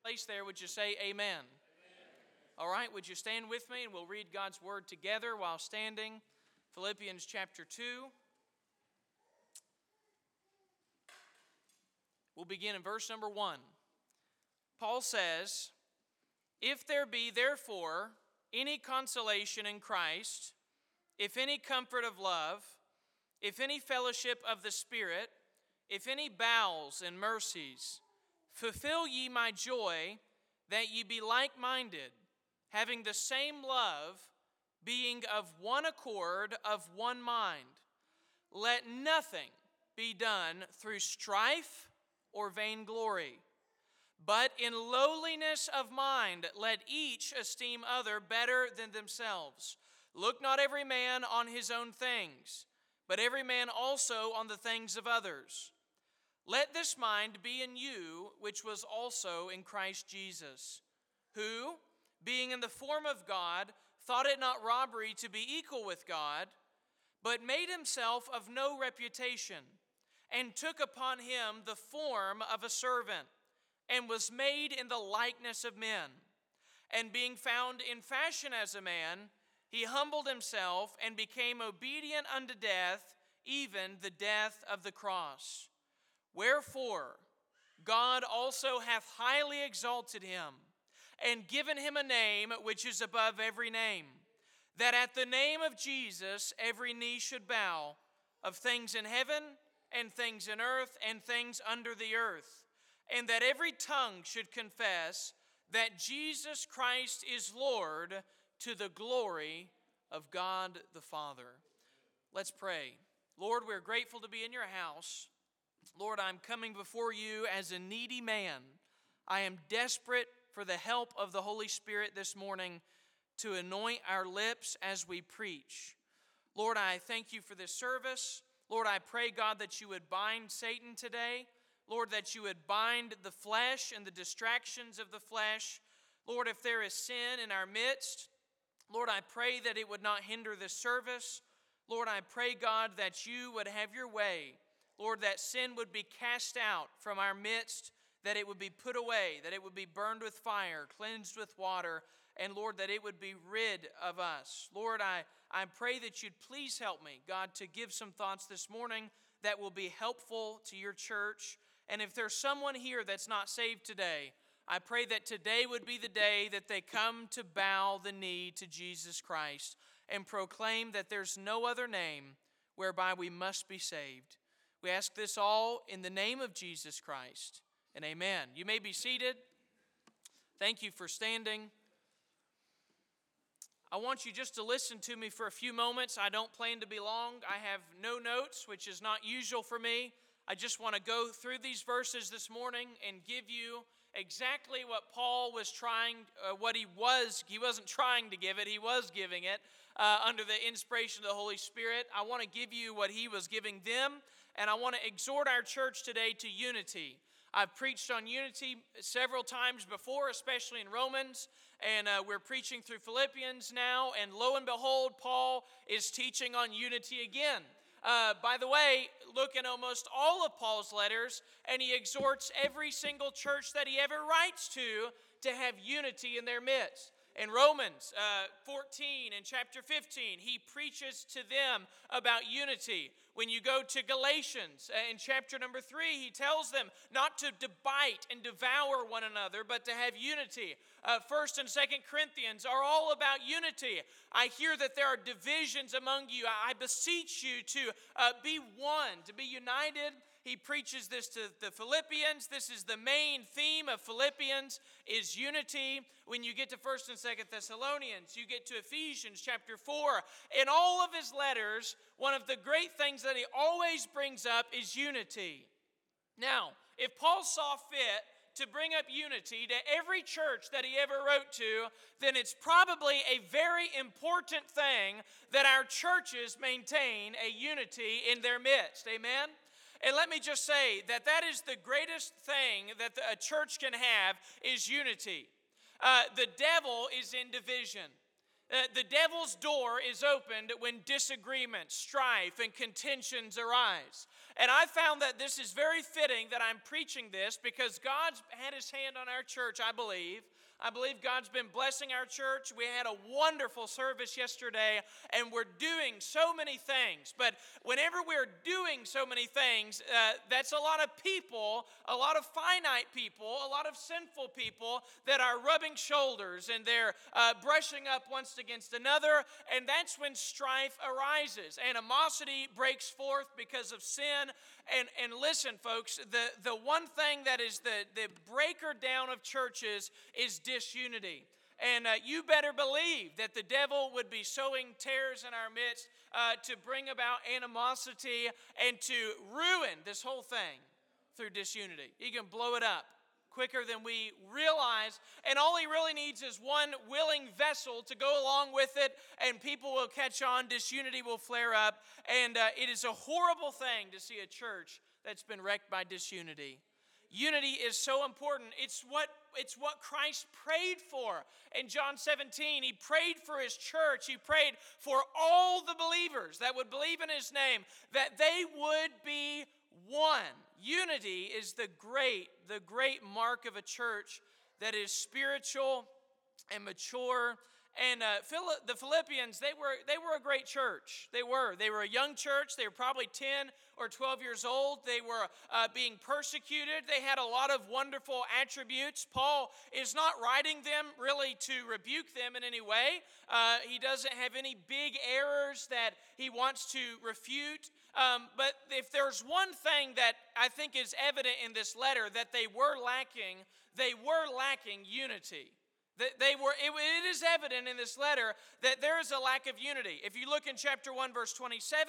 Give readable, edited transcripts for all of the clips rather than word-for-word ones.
Place there, would you say amen? Amen? All right, would you stand with me and we'll read God's word together while standing. Philippians chapter 2. We'll begin in verse number 1. Paul says, "If there be therefore any consolation in Christ, if any comfort of love, if any fellowship of the Spirit, if any bowels and mercies, fulfill ye my joy, that ye be like-minded, having the same love, being of one accord, of one mind. Let nothing be done through strife or vainglory, but in lowliness of mind let each esteem other better than themselves. Look not every man on his own things, but every man also on the things of others. Let this mind be in you, which was also in Christ Jesus, who, being in the form of God, thought it not robbery to be equal with God, but made himself of no reputation, and took upon him the form of a servant, and was made in the likeness of men. And being found in fashion as a man, he humbled himself and became obedient unto death, even the death of the cross. Wherefore, God also hath highly exalted him, and given him a name which is above every name, that at the name of Jesus every knee should bow, of things in heaven, and things in earth, and things under the earth, and that every tongue should confess that Jesus Christ is Lord, to the glory of God the Father." Let's pray. Lord, we're grateful to be in your house. Lord, I'm coming before you as a needy man. I am desperate for the help of the Holy Spirit this morning to anoint our lips as we preach. Lord, I thank you for this service. Lord, I pray, God, that you would bind Satan today. Lord, that you would bind the flesh and the distractions of the flesh. Lord, if there is sin in our midst, Lord, I pray that it would not hinder this service. Lord, I pray, God, that you would have your way. Lord, that sin would be cast out from our midst, that it would be put away, that it would be burned with fire, cleansed with water, and Lord, that it would be rid of us. Lord, I pray that you'd please help me, God, to give some thoughts this morning that will be helpful to your church. And if there's someone here that's not saved today, I pray that today would be the day that they come to bow the knee to Jesus Christ and proclaim that there's no other name whereby we must be saved. We ask this all in the name of Jesus Christ, and amen. You may be seated. Thank you for standing. I want you just to listen to me for a few moments. I don't plan to be long. I have no notes, which is not usual for me. I just want to go through these verses this morning and give you exactly what Paul was trying, he wasn't trying to give it, he was giving it under the inspiration of the Holy Spirit. I want to give you what he was giving them, and I want to exhort our church today to unity. I've preached on unity several times before, especially in Romans, and we're preaching through Philippians now, and lo and behold, Paul is teaching on unity again. By the way, look in almost all of Paul's letters, and he exhorts every single church that he ever writes to have unity in their midst. In Romans 14 and chapter 15, he preaches to them about unity. When you go to Galatians in chapter number 3, he tells them not to bite and devour one another, but to have unity. 1st and 2nd Corinthians are all about unity. I hear that there are divisions among you. I beseech you to be one, to be united. He preaches this to the Philippians. This is the main theme of Philippians, is unity. When you get to 1st and 2nd Thessalonians, you get to Ephesians chapter 4. In all of his letters, one of the great things that he always brings up is unity. Now, if Paul saw fit to bring up unity to every church that he ever wrote to, then it's probably a very important thing that our churches maintain a unity in their midst. Amen? And let me just say that is the greatest thing that a church can have is unity. The devil is in division. The devil's door is opened when disagreement, strife, and contentions arise. And I found that this is very fitting that I'm preaching this because God's had his hand on our church, I believe. I believe God's been blessing our church. We had a wonderful service yesterday, and we're doing so many things. But whenever we're doing so many things, that's a lot of people, a lot of finite people, a lot of sinful people that are rubbing shoulders, and they're brushing up one against another, and that's when strife arises. Animosity breaks forth because of sin. And listen, folks, the one thing that is the breaker down of churches is disunity. And you better believe that the devil would be sowing tares in our midst to bring about animosity and to ruin this whole thing through disunity. He can blow it up quicker than we realize, and all he really needs is one willing vessel to go along with it, and people will catch on, disunity will flare up, and it is a horrible thing to see a church that's been wrecked by disunity. Unity is so important. It's what Christ prayed for. In John 17, he prayed for his church. He prayed for all the believers that would believe in his name, that they would be one. Unity is the great mark of a church that is spiritual and mature. And the Philippians, they were a great church. They were a young church. They were probably 10 or 12 years old. They were being persecuted. They had a lot of wonderful attributes. Paul is not writing them really to rebuke them in any way. He doesn't have any big errors that he wants to refute. But if there's one thing that I think is evident in this letter that they were lacking unity. It is evident in this letter that there is a lack of unity. If you look in chapter 1, verse 27,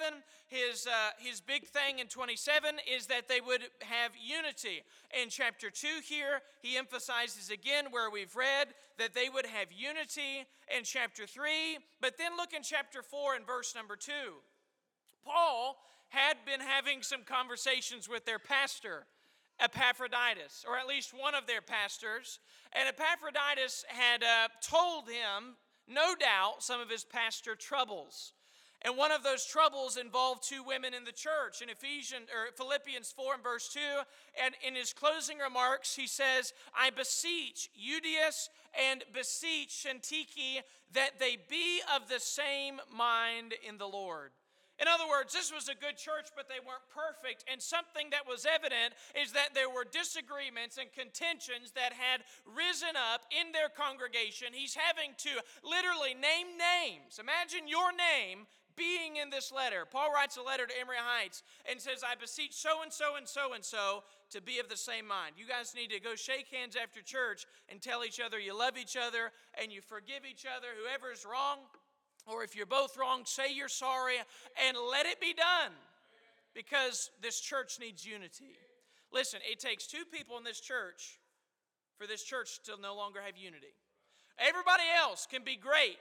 his big thing in 27 is that they would have unity. In chapter 2 here, he emphasizes again where we've read that they would have unity in chapter 3. But then look in chapter 4 and verse number 2. Paul had been having some conversations with their pastor, Epaphroditus, or at least one of their pastors. And Epaphroditus had told him, no doubt, some of his pastor troubles. And one of those troubles involved two women in the church. In Philippians 4 and verse 2, and in his closing remarks, he says, I beseech Euodias and beseech Syntyche that they be of the same mind in the Lord. In other words, this was a good church, but they weren't perfect. And something that was evident is that there were disagreements and contentions that had risen up in their congregation. He's having to literally name names. Imagine your name being in this letter. Paul writes a letter to Emory Heights and says, I beseech so-and-so and so-and-so to be of the same mind. You guys need to go shake hands after church and tell each other you love each other and you forgive each other. Whoever's wrong, or if you're both wrong, say you're sorry and let it be done, because this church needs unity. Listen, it takes two people in this church for this church to no longer have unity. Everybody else can be great.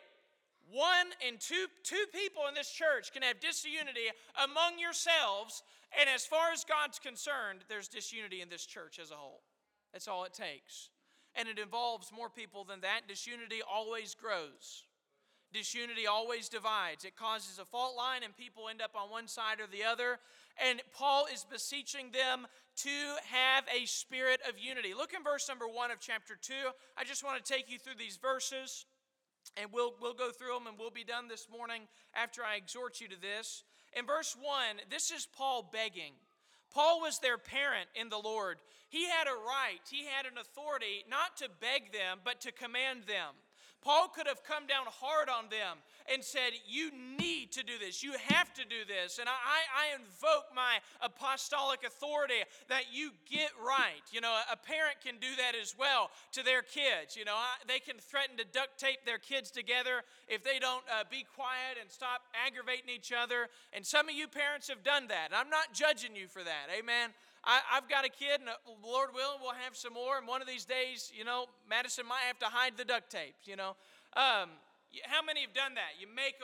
One and two people in this church can have disunity among yourselves, and as far as God's concerned, there's disunity in this church as a whole. That's all it takes. And it involves more people than that. Disunity always grows. Disunity always divides. It causes a fault line and people end up on one side or the other. And Paul is beseeching them to have a spirit of unity. Look in verse number 1 of chapter 2. I just want to take you through these verses, and we'll go through them, and we'll be done this morning after I exhort you to this. In verse 1, this is Paul begging. Paul was their parent in the Lord. He had a right, he had an authority not to beg them, but to command them. Paul could have come down hard on them and said, you need to do this. You have to do this. And I invoke my apostolic authority that you get right. You know, a parent can do that as well to their kids. You know, they can threaten to duct tape their kids together if they don't be quiet and stop aggravating each other. And some of you parents have done that. And I'm not judging you for that. Amen. I've got a kid, and Lord willing, we'll have some more. And one of these days, you know, Madison might have to hide the duct tapes, you know. How many have done that?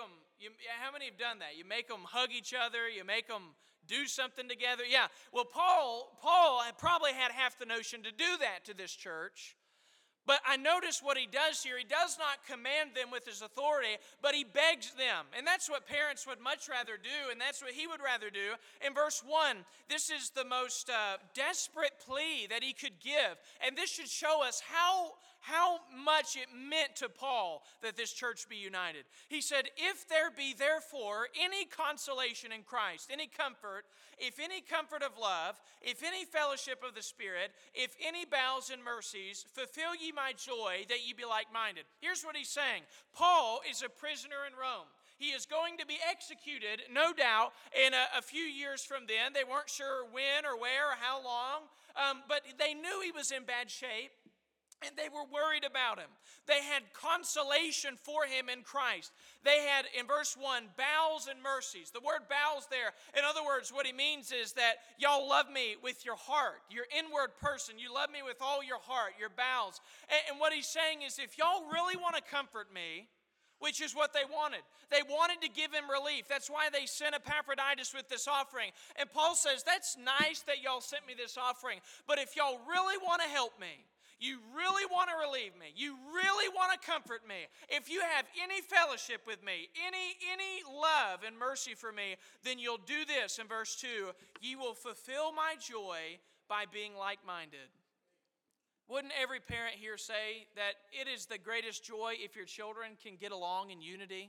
How many have done that? You make them hug each other. You make them do something together. Yeah. Well, Paul probably had half the notion to do that to this church. But I notice what he does here. He does not command them with his authority, but he begs them. And that's what parents would much rather do, and that's what he would rather do. In verse 1, this is the most desperate plea that he could give. And this should show us how much it meant to Paul that this church be united. He said, if there be therefore any consolation in Christ, any comfort, if any comfort of love, if any fellowship of the Spirit, if any bowels and mercies, fulfill ye my joy that ye be like-minded. Here's what he's saying. Paul is a prisoner in Rome. He is going to be executed, no doubt, in a few years from then. They weren't sure when or where or how long, but they knew he was in bad shape. And they were worried about him. They had consolation for him in Christ. They had, in verse 1, bowels and mercies. The word bowels there, in other words, what he means is that y'all love me with your heart, your inward person. You love me with all your heart, your bowels. And what he's saying is, if y'all really want to comfort me, which is what they wanted. They wanted to give him relief. That's why they sent Epaphroditus with this offering. And Paul says, that's nice that y'all sent me this offering, but if y'all really want to help me, you really want to relieve me, you really want to comfort me, if you have any fellowship with me, any love and mercy for me, then you'll do this in verse 2, ye will fulfill my joy by being like-minded. Wouldn't every parent here say that it is the greatest joy if your children can get along in unity?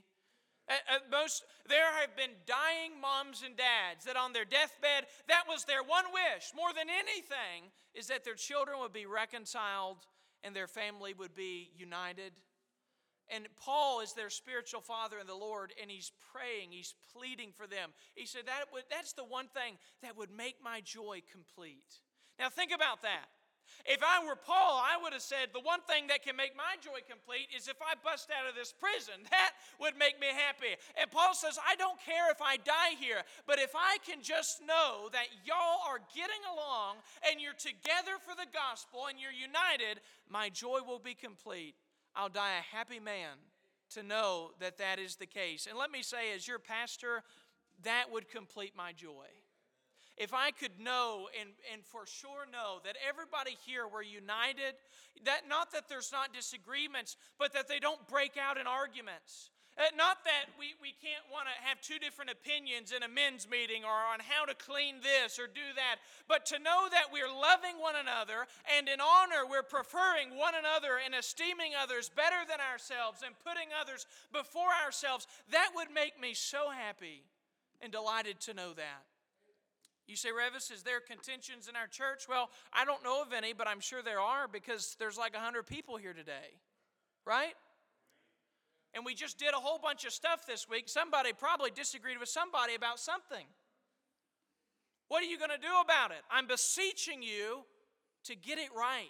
There have been dying moms and dads that on their deathbed, that was their one wish, more than anything, is that their children would be reconciled and their family would be united. And Paul is their spiritual father in the Lord, and he's praying, he's pleading for them. He said, that's the one thing that would make my joy complete. Now think about that. If I were Paul, I would have said, the one thing that can make my joy complete is if I bust out of this prison. That would make me happy. And Paul says, I don't care if I die here, but if I can just know that y'all are getting along and you're together for the gospel and you're united, my joy will be complete. I'll die a happy man to know that that is the case. And let me say, as your pastor, that would complete my joy. If I could know and for sure know that everybody here were united, that not that there's not disagreements, but that they don't break out in arguments. Not that we can't want to have two different opinions in a men's meeting or on how to clean this or do that, but to know that we're loving one another and in honor we're preferring one another and esteeming others better than ourselves and putting others before ourselves, that would make me so happy and delighted to know that. You say, Revis, is there contentions in our church? Well, I don't know of any, but I'm sure there are because there's like 100 people here today, right? And we just did a whole bunch of stuff this week. Somebody probably disagreed with somebody about something. What are you going to do about it? I'm beseeching you to get it right.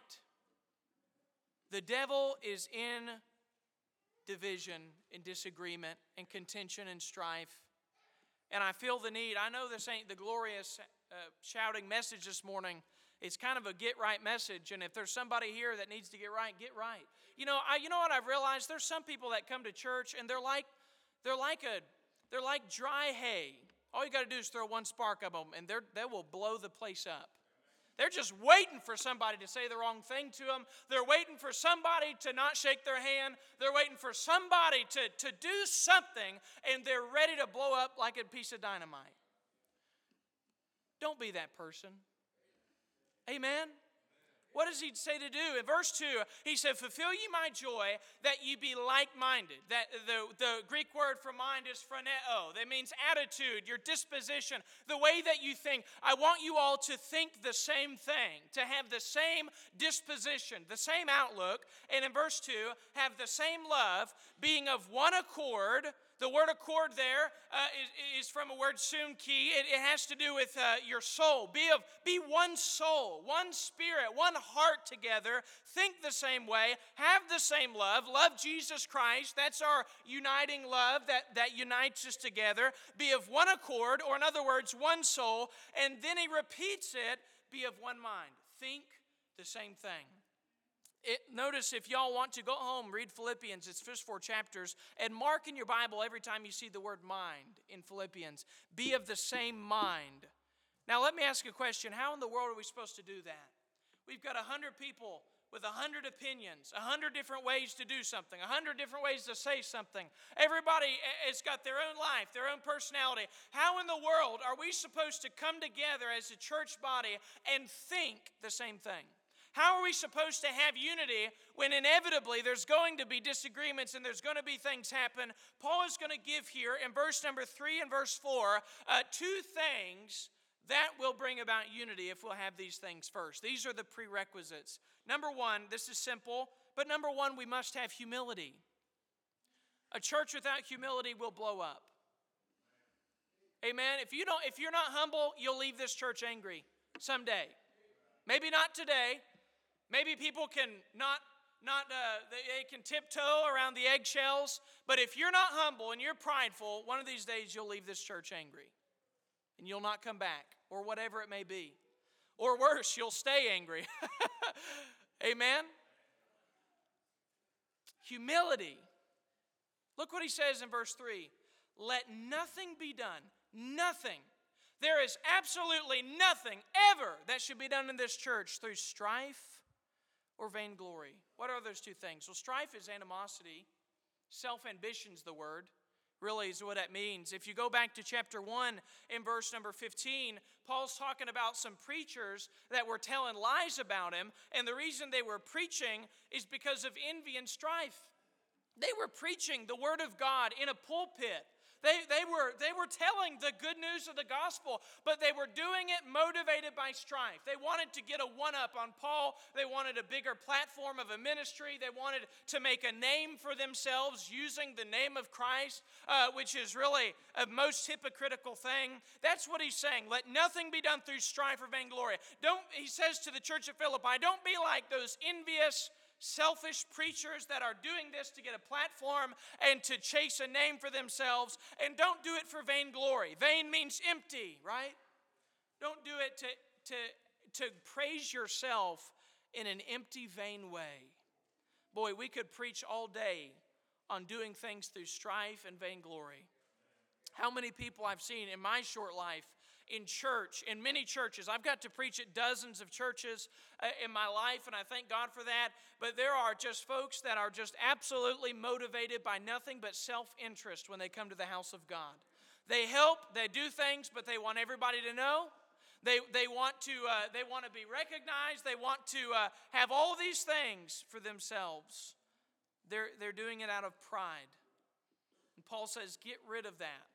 The devil is in division, in disagreement, in contention and strife. And I feel the need. I know this ain't the glorious shouting message this morning. It's kind of a get right message. And if there's somebody here that needs to get right, get right. You know what I've realized? There's some people that come to church and they're like dry hay. All you got to do is throw one spark of them, and they will blow the place up. They're just waiting for somebody to say the wrong thing to them. They're waiting for somebody to not shake their hand. They're waiting for somebody to do something, and they're ready to blow up like a piece of dynamite. Don't be that person. Amen? What does he say to do? In verse 2, he said, fulfill ye my joy that ye be like-minded. That the Greek word for mind is phroneo. That means attitude, your disposition, the way that you think. I want you all to think the same thing, to have the same disposition, the same outlook. And in verse 2, have the same love, being of one accord. The word accord there is from a word sunki. It has to do with your soul. Be one soul, one spirit, one heart together. Think the same way. Have the same love. Love Jesus Christ. That's our uniting love that unites us together. Be of one accord, or in other words, one soul. And then he repeats it, be of one mind. Think the same thing. Notice if y'all want to go home, read Philippians, its first 4 chapters, and mark in your Bible every time you see the word mind in Philippians. Be of the same mind. Now let me ask you a question. How in the world are we supposed to do that? We've got 100 people with 100 opinions, 100 different ways to do something, 100 different ways to say something. Everybody has got their own life, their own personality. How in the world are we supposed to come together as a church body and think the same thing? How are we supposed to have unity when inevitably there's going to be disagreements and there's going to be things happen? Paul is going to give here in verse number 3 and verse 4 two things that will bring about unity if we'll have these things first. These are the prerequisites. Number one, this is simple, but number one, we must have humility. A church without humility will blow up. Amen. If you're not humble, you'll leave this church angry someday. Maybe not today. Maybe people can they can tiptoe around the eggshells, but if you're not humble and you're prideful, one of these days you'll leave this church angry. And you'll not come back, or whatever it may be. Or worse, you'll stay angry. Amen? Humility. Look what he says in verse 3. Let nothing be done. Nothing. There is absolutely nothing ever that should be done in this church through strife or vainglory. What are those two things? Well, strife is animosity. Self-ambition's the word. Really is what that means. If you go back to chapter 1 in verse number 15, Paul's talking about some preachers that were telling lies about him, and the reason they were preaching is because of envy and strife. They were preaching the word of God in a pulpit. They were telling the good news of the gospel, but they were doing it motivated by strife. They wanted to get a one-up on Paul. They wanted a bigger platform of a ministry. They wanted to make a name for themselves using the name of Christ, which is really a most hypocritical thing. That's what he's saying. Let nothing be done through strife or vainglory. He says to the church of Philippi, don't be like those envious, selfish preachers that are doing this to get a platform and to chase a name for themselves, and don't do it for vainglory. Vain means empty, right? Don't do it to praise yourself in an empty, vain way. Boy, we could preach all day on doing things through strife and vainglory. How many people I've seen in my short life in church, in many churches. I've got to preach at dozens of churches in my life, and I thank God for that. But there are just folks that are just absolutely motivated by nothing but self-interest when they come to the house of God. They help, they do things, but they want everybody to know. They want to be recognized. They want to have all these things for themselves. They're doing it out of pride. And Paul says, get rid of that.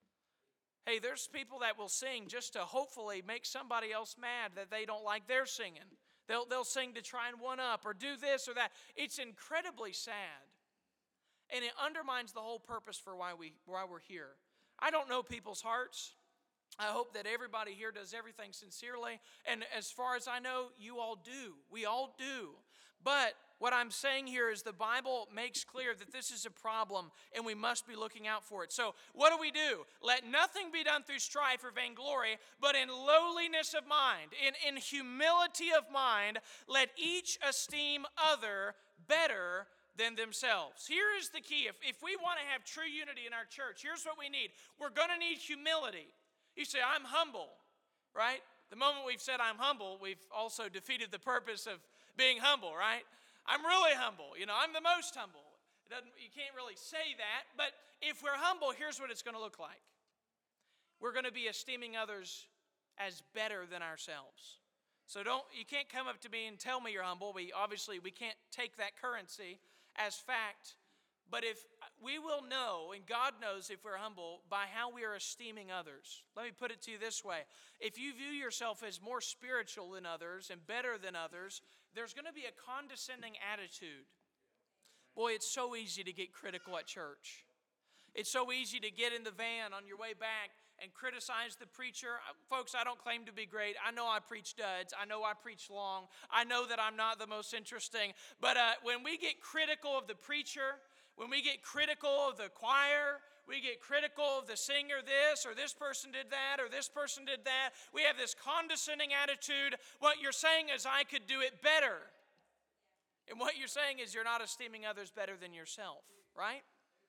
Hey, there's people that will sing just to hopefully make somebody else mad that they don't like their singing. They'll sing to try and one up or do this or that. It's incredibly sad. And it undermines the whole purpose for why we're here. I don't know people's hearts. I hope that everybody here does everything sincerely. And as far as I know, you all do. We all do. But what I'm saying here is the Bible makes clear that this is a problem and we must be looking out for it. So what do? Let nothing be done through strife or vainglory, but in lowliness of mind, in humility of mind, let each esteem other better than themselves. Here is the key. If we want to have true unity in our church, here's what we need. We're going to need humility. You say, I'm humble, right? The moment we've said I'm humble, we've also defeated the purpose of being humble, right? I'm really humble. I'm the most humble. You can't really say that, but if we're humble, here's what it's going to look like. We're going to be esteeming others as better than ourselves. So you can't come up to me and tell me you're humble. We can't take that currency as fact, but if we will know, and God knows if we're humble, by how we are esteeming others. Let me put it to you this way. If you view yourself as more spiritual than others and better than others, there's going to be a condescending attitude. Boy, it's so easy to get critical at church. It's so easy to get in the van on your way back and criticize the preacher. Folks, I don't claim to be great. I know I preach duds. I know I preach long. I know that I'm not the most interesting. But when we get critical of the preacher, when we get critical of the choir, we get critical of the singer, this or this person did that or this person did that. We have this condescending attitude. What you're saying is I could do it better. And what you're saying is you're not esteeming others better than yourself, right?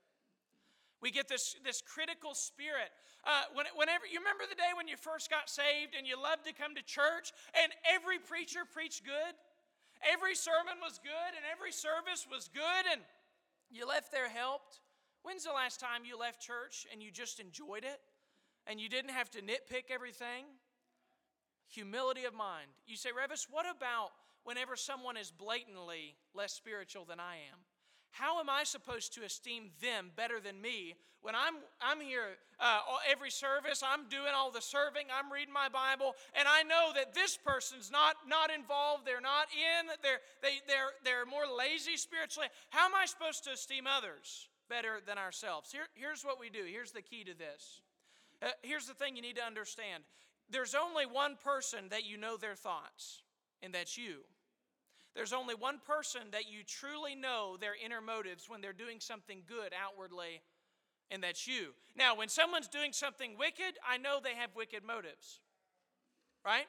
We get this critical spirit. Whenever you remember the day when you first got saved and you loved to come to church and every preacher preached good? Every sermon was good and every service was good and you left there helped. When's the last time you left church and you just enjoyed it and you didn't have to nitpick everything? Humility of mind. You say, Revis, what about whenever someone is blatantly less spiritual than I am? How am I supposed to esteem them better than me when I'm here every service, I'm doing all the serving, I'm reading my Bible, and I know that this person's not involved, they're not in, they're more lazy spiritually. How am I supposed to esteem others better than ourselves? Here's what we do. Here's the key to this. Here's the thing you need to understand. There's only one person that you know their thoughts, and that's you. There's only one person that you truly know their inner motives when they're doing something good outwardly, and that's you. Now, when someone's doing something wicked, I know they have wicked motives, right?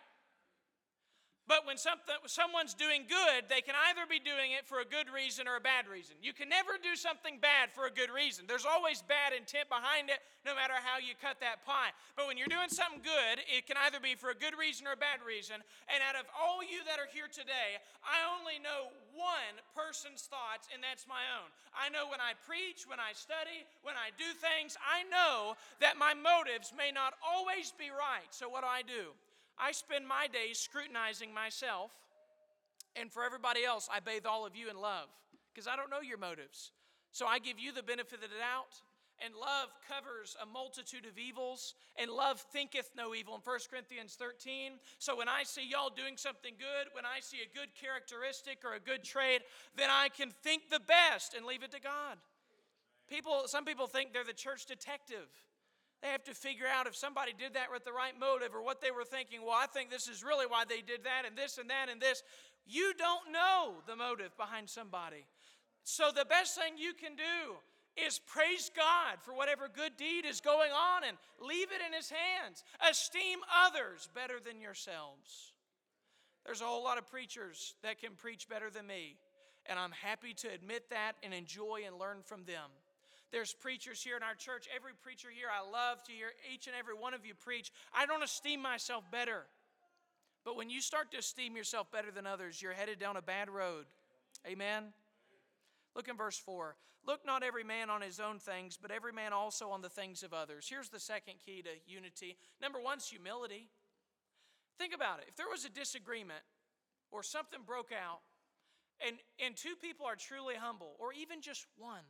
But when someone's doing good, they can either be doing it for a good reason or a bad reason. You can never do something bad for a good reason. There's always bad intent behind it, no matter how you cut that pie. But when you're doing something good, it can either be for a good reason or a bad reason. And out of all you that are here today, I only know one person's thoughts, and that's my own. I know when I preach, when I study, when I do things, I know that my motives may not always be right. So what do? I spend my days scrutinizing myself, and for everybody else, I bathe all of you in love, because I don't know your motives. So I give you the benefit of the doubt, and love covers a multitude of evils, and love thinketh no evil in 1 Corinthians 13. So when I see y'all doing something good, when I see a good characteristic or a good trait, then I can think the best and leave it to God. Some people think they're the church detective. They have to figure out if somebody did that with the right motive or what they were thinking. Well, I think this is really why they did that and this and that and this. You don't know the motive behind somebody. So the best thing you can do is praise God for whatever good deed is going on and leave it in His hands. Esteem others better than yourselves. There's a whole lot of preachers that can preach better than me, and I'm happy to admit that and enjoy and learn from them. There's preachers here in our church. Every preacher here, I love to hear each and every one of you preach. I don't esteem myself better. But when you start to esteem yourself better than others, you're headed down a bad road. Amen? Look in verse 4. Look not every man on his own things, but every man also on the things of others. Here's the second key to unity. Number one is humility. Think about it. If there was a disagreement or something broke out, and two people are truly humble, or even just one,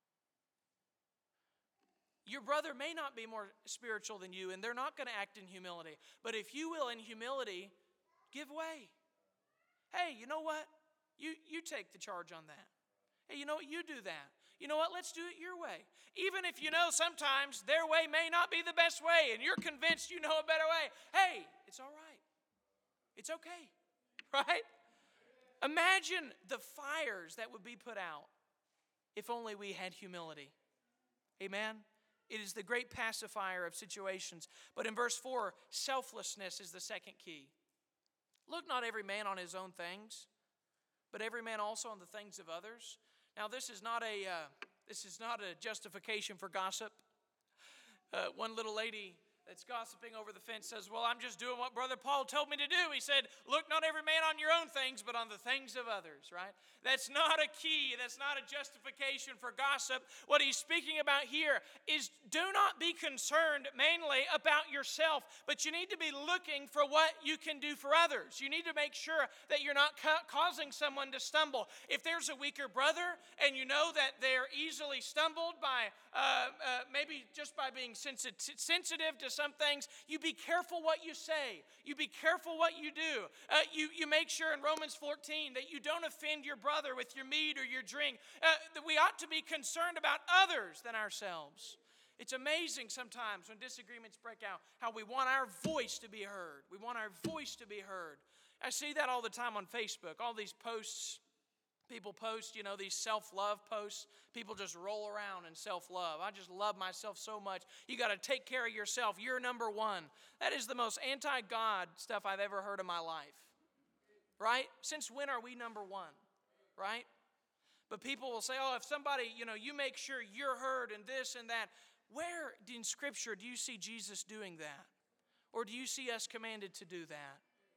your brother may not be more spiritual than you, and they're not going to act in humility. But if you will, in humility, give way. Hey, you know what? You take the charge on that. Hey, you know what? You do that. You know what? Let's do it your way. Even if you know sometimes their way may not be the best way, and you're convinced you know a better way. Hey, it's all right. It's okay. Right? Imagine the fires that would be put out if only we had humility. Amen? It is the great pacifier of situations. But in verse 4, selflessness is the second key. Look not every man on his own things, but every man also on the things of others. Now, this is not a justification for gossip. One little lady that's gossiping over the fence says, well, I'm just doing what Brother Paul told me to do. He said, look not every man on your own things, but on the things of others, right? That's not a key. That's not a justification for gossip. What he's speaking about here is do not be concerned mainly about yourself, but you need to be looking for what you can do for others. You need to make sure that you're not causing someone to stumble. If there's a weaker brother and you know that they're easily stumbled by maybe just by being sensitive to some things, you be careful what you say. You be careful what you do. You make sure in Romans 14 that you don't offend your brother with your meat or your drink. That we ought to be concerned about others than ourselves. It's amazing sometimes when disagreements break out how we want our voice to be heard. We want our voice to be heard. I see that all the time on Facebook. All these posts, people post, these self-love posts. People just roll around in self-love. I just love myself so much. You got to take care of yourself. You're number one. That is the most anti-God stuff I've ever heard in my life. Right? Since when are we number one? Right? But people will say, oh, if somebody, you make sure you're heard and this and that. Where in Scripture do you see Jesus doing that? Or do you see us commanded to do that?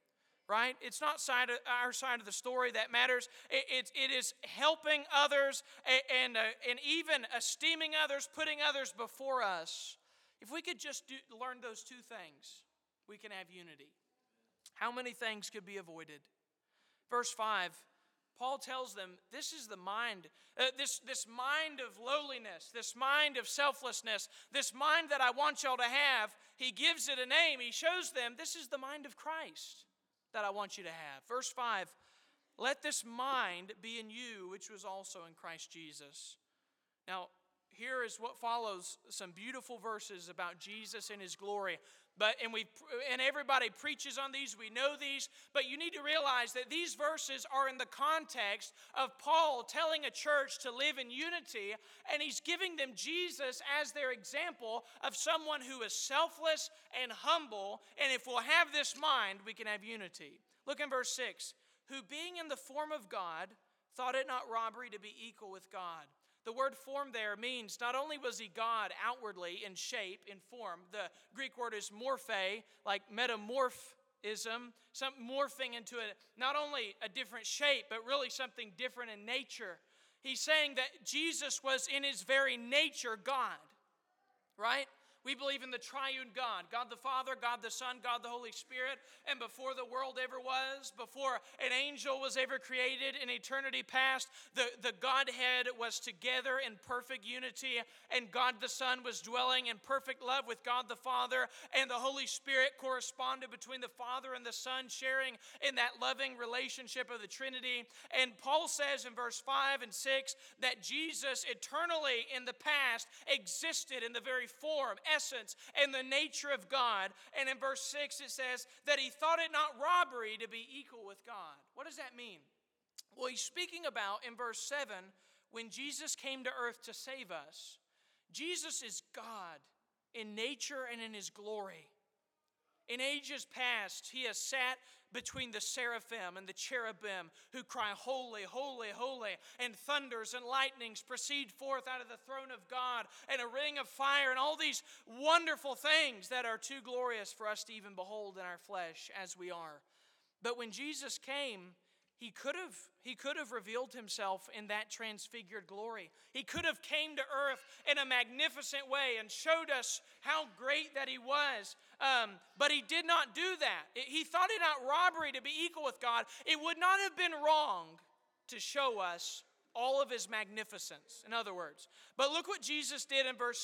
right? It's not our side of the story that matters. It is helping others and even esteeming others, putting others before us. If we could just learn those two things, we can have unity. How many things could be avoided? Verse 5, Paul tells them this is the mind, this mind of lowliness, this mind of selflessness, this mind that I want y'all to have. He gives it a name. He shows them this is the mind of Christ that I want you to have. Verse 5, let this mind be in you, which was also in Christ Jesus. Now, here is what follows some beautiful verses about Jesus and His glory. And everybody preaches on these, we know these, but you need to realize that these verses are in the context of Paul telling a church to live in unity, and he's giving them Jesus as their example of someone who is selfless and humble, and if we'll have this mind, we can have unity. Look in verse 6, who being in the form of God, thought it not robbery to be equal with God. The word form there means not only was He God outwardly in shape, in form, the Greek word is morphe, like metamorphism, morphing into not only a different shape, but really something different in nature. He's saying that Jesus was in His very nature God, right? We believe in the triune God, God the Father, God the Son, God the Holy Spirit. And before the world ever was, before an angel was ever created in eternity past, the Godhead was together in perfect unity, and God the Son was dwelling in perfect love with God the Father, and the Holy Spirit corresponded between the Father and the Son, sharing in that loving relationship of the Trinity. And Paul says in verse 5 and 6 that Jesus eternally in the past existed in the very form, essence, and the nature of God. And in verse 6 it says that He thought it not robbery to be equal with God. What does that mean? Well, he's speaking about in verse 7 when Jesus came to earth to save us. Jesus is God in nature and in His glory. In ages past, He has sat between the seraphim and the cherubim who cry, holy, holy, holy, and thunders and lightnings proceed forth out of the throne of God, and a ring of fire, and all these wonderful things that are too glorious for us to even behold in our flesh as we are. But when Jesus came, He could have revealed Himself in that transfigured glory. He could have came to earth in a magnificent way and showed us how great that He was. But He did not do that. He thought it not robbery to be equal with God. It would not have been wrong to show us all of His magnificence, in other words. But look what Jesus did in verse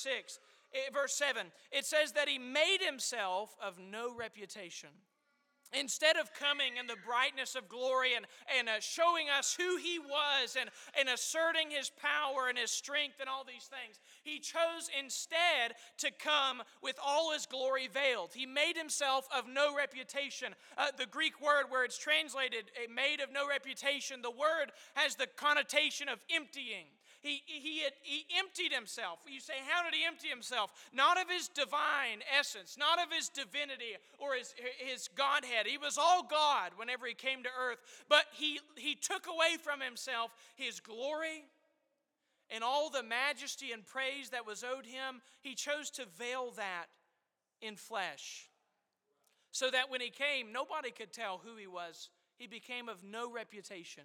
7. It says that He made Himself of no reputation. Instead of coming in the brightness of glory and showing us who He was and asserting His power and His strength and all these things, He chose instead to come with all His glory veiled. He made Himself of no reputation. The Greek word where it's translated, made of no reputation, the word has the connotation of emptying. He emptied Himself. You say, how did He empty Himself? Not of His divine essence, not of His divinity or His Godhead. He was all God whenever He came to earth. But He took away from Himself His glory and all the majesty and praise that was owed Him. He chose to veil that in flesh, so that when He came, nobody could tell who He was. He became of no reputation.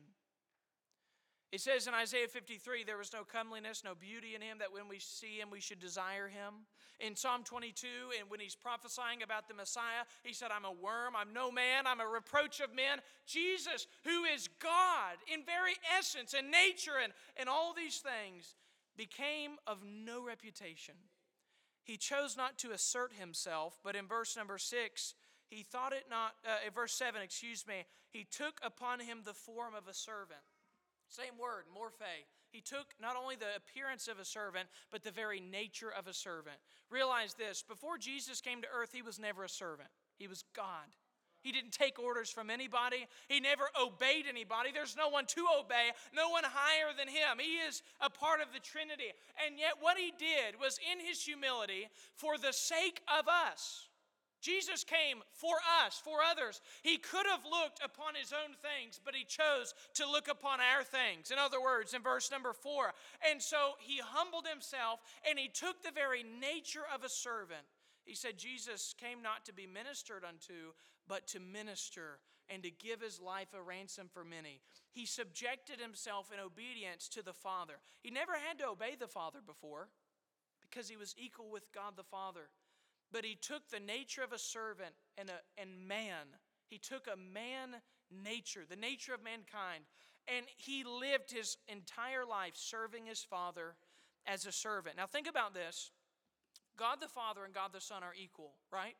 It says in Isaiah 53, there was no comeliness, no beauty in Him, that when we see Him, we should desire Him. In Psalm 22, and when he's prophesying about the Messiah, he said, I'm a worm, I'm no man, I'm a reproach of men. Jesus, who is God in very essence and nature and all these things, became of no reputation. He chose not to assert Himself, but in verse number 6, He thought it not, verse 7, He took upon Him the form of a servant. Same word, morphe. He took not only the appearance of a servant, but the very nature of a servant. Realize this, before Jesus came to earth, He was never a servant. He was God. He didn't take orders from anybody. He never obeyed anybody. There's no one to obey, no one higher than Him. He is a part of the Trinity. And yet what He did was in His humility, for the sake of us. Jesus came for us, for others. He could have looked upon His own things, but He chose to look upon our things. In other words, in verse number 4, and so He humbled Himself and He took the very nature of a servant. He said Jesus came not to be ministered unto, but to minister and to give his life a ransom for many. He subjected himself in obedience to the Father. He never had to obey the Father before because he was equal with God the Father. But he took the nature of a servant and man. He took a man nature, the nature of mankind, and he lived his entire life serving his Father as a servant. Now think about this. God the Father and God the Son are equal, right?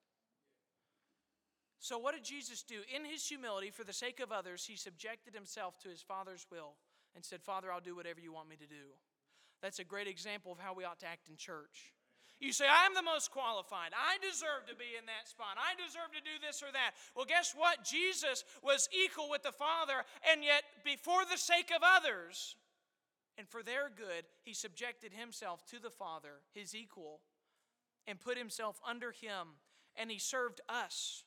So what did Jesus do? In his humility, for the sake of others, he subjected himself to his Father's will and said, Father, I'll do whatever you want me to do. That's a great example of how we ought to act in church. You say, I'm the most qualified. I deserve to be in that spot. I deserve to do this or that. Well, guess what? Jesus was equal with the Father, and yet before the sake of others and for their good, he subjected himself to the Father, his equal, and put himself under him, and he served us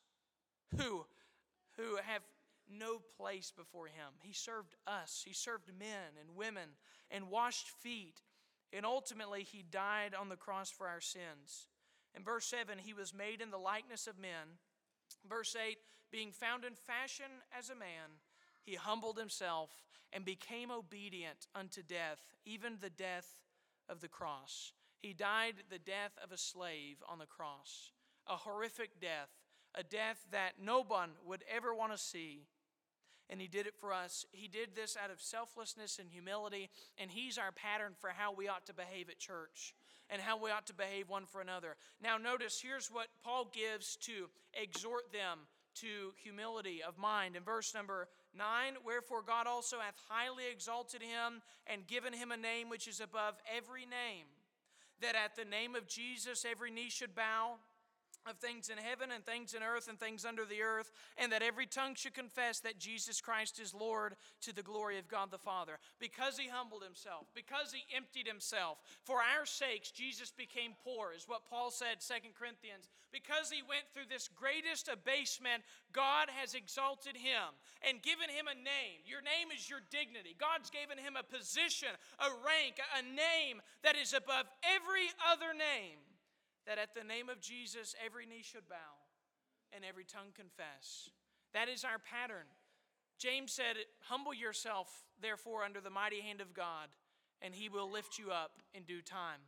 who have no place before him. He served us. He served men and women and washed feet. And ultimately, he died on the cross for our sins. In verse 7, he was made in the likeness of men. Verse 8, being found in fashion as a man, he humbled himself and became obedient unto death, even the death of the cross. He died the death of a slave on the cross, a horrific death, a death that no one would ever want to see. And he did it for us. He did this out of selflessness and humility, and he's our pattern for how we ought to behave at church and how we ought to behave one for another. Now notice, here's what Paul gives to exhort them to humility of mind. In verse number 9, wherefore God also hath highly exalted him and given him a name which is above every name, that at the name of Jesus every knee should bow, of things in heaven and things in earth and things under the earth, and that every tongue should confess that Jesus Christ is Lord, to the glory of God the Father. Because he humbled himself, because he emptied himself, for our sakes Jesus became poor, is what Paul said, 2 Corinthians. Because he went through this greatest abasement, God has exalted him and given him a name. Your name is your dignity. God's given him a position, a rank, a name that is above every other name, that at the name of Jesus every knee should bow and every tongue confess. That is our pattern. James said, humble yourself, therefore, under the mighty hand of God, and he will lift you up in due time.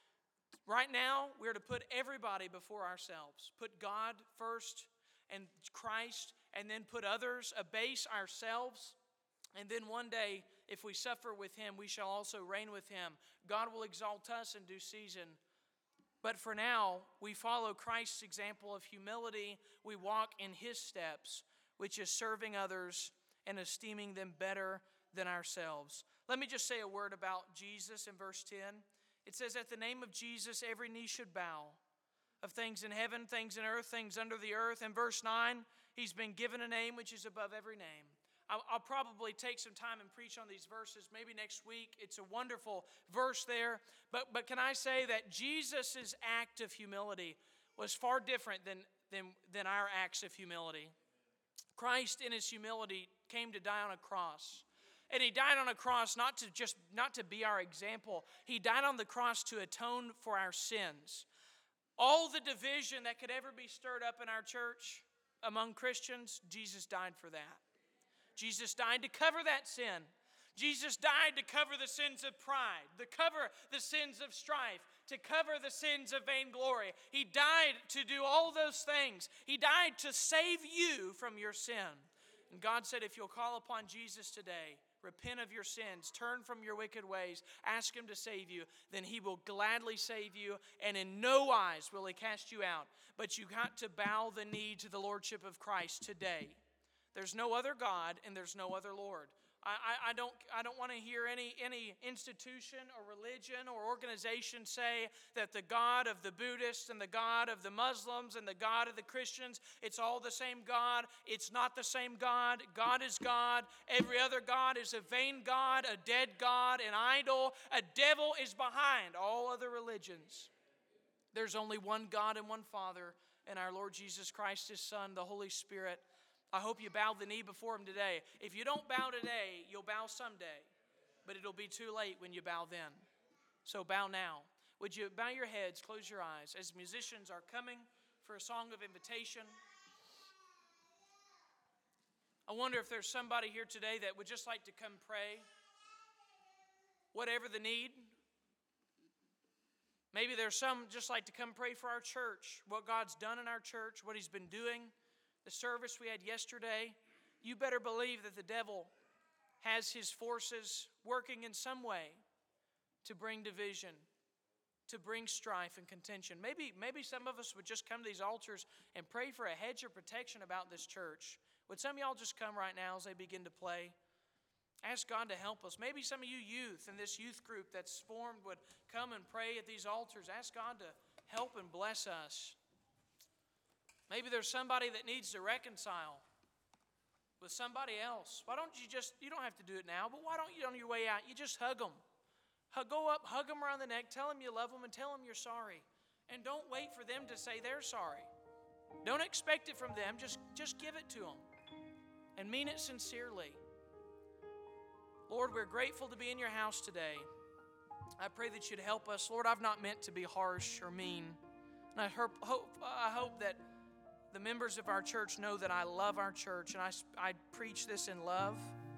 Right now, we're to put everybody before ourselves. Put God first and Christ, and then put others, abase ourselves. And then one day, if we suffer with him, we shall also reign with him. God will exalt us in due season. But for now, we follow Christ's example of humility. We walk in his steps, which is serving others and esteeming them better than ourselves. Let me just say a word about Jesus in verse 10. It says, at the name of Jesus, every knee should bow, of things in heaven, things in earth, things under the earth. In verse 9, he's been given a name which is above every name. I'll probably take some time and preach on these verses maybe next week. It's a wonderful verse there. But can I say that Jesus' act of humility was far different than our acts of humility. Christ in his humility came to die on a cross. And he died on a cross not to be our example. He died on the cross to atone for our sins. All the division that could ever be stirred up in our church among Christians, Jesus died for that. Jesus died to cover that sin. Jesus died to cover the sins of pride, to cover the sins of strife, to cover the sins of vainglory. He died to do all those things. He died to save you from your sin. And God said, if you'll call upon Jesus today, repent of your sins, turn from your wicked ways, ask him to save you, then he will gladly save you, and in no wise will he cast you out. But you got to bow the knee to the lordship of Christ today. There's no other God and there's no other Lord. I don't want to hear any institution or religion or organization say that the God of the Buddhists and the God of the Muslims and the God of the Christians, it's all the same God. It's not the same God. God is God. Every other God is a vain God, a dead God, an idol. A devil is behind all other religions. There's only one God and one Father, and our Lord Jesus Christ, his Son, the Holy Spirit. I hope you bow the knee before him today. If you don't bow today, you'll bow someday. But it'll be too late when you bow then. So bow now. Would you bow your heads, close your eyes, as musicians are coming for a song of invitation. I wonder if there's somebody here today that would just like to come pray, whatever the need. Maybe there's some just like to come pray for our church, what God's done in our church, what He's been doing, the service we had yesterday. You better believe that the devil has his forces working in some way to bring division, to bring strife and contention. Maybe some of us would just come to these altars and pray for a hedge of protection about this church. Would some of y'all just come right now as they begin to play? Ask God to help us. Maybe some of you youth in this youth group that's formed would come and pray at these altars. Ask God to help and bless us. Maybe there's somebody that needs to reconcile with somebody else. Why don't you don't have to do it now, but why don't you on your way out, you just hug them. Go up, hug them around the neck, tell them you love them, and tell them you're sorry. And don't wait for them to say they're sorry. Don't expect it from them. Just give it to them. And mean it sincerely. Lord, we're grateful to be in your house today. I pray that you'd help us. Lord, I've not meant to be harsh or mean. And I hope that the members of our church know that I love our church, and I preach this in love.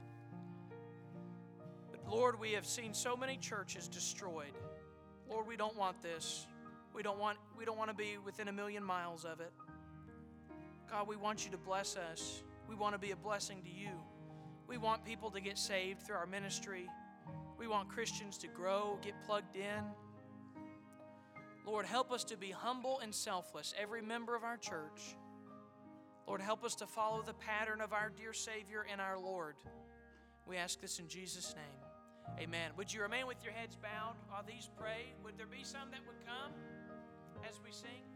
But Lord, we have seen so many churches destroyed. Lord, we don't want this. We don't want to be within 1,000,000 miles of it. God, we want you to bless us. We want to be a blessing to you. We want people to get saved through our ministry. We want Christians to grow, get plugged in. Lord, help us to be humble and selfless, every member of our church. Lord, help us to follow the pattern of our dear Savior and our Lord. We ask this in Jesus' name. Amen. Would you remain with your heads bowed while these pray? Would there be some that would come as we sing?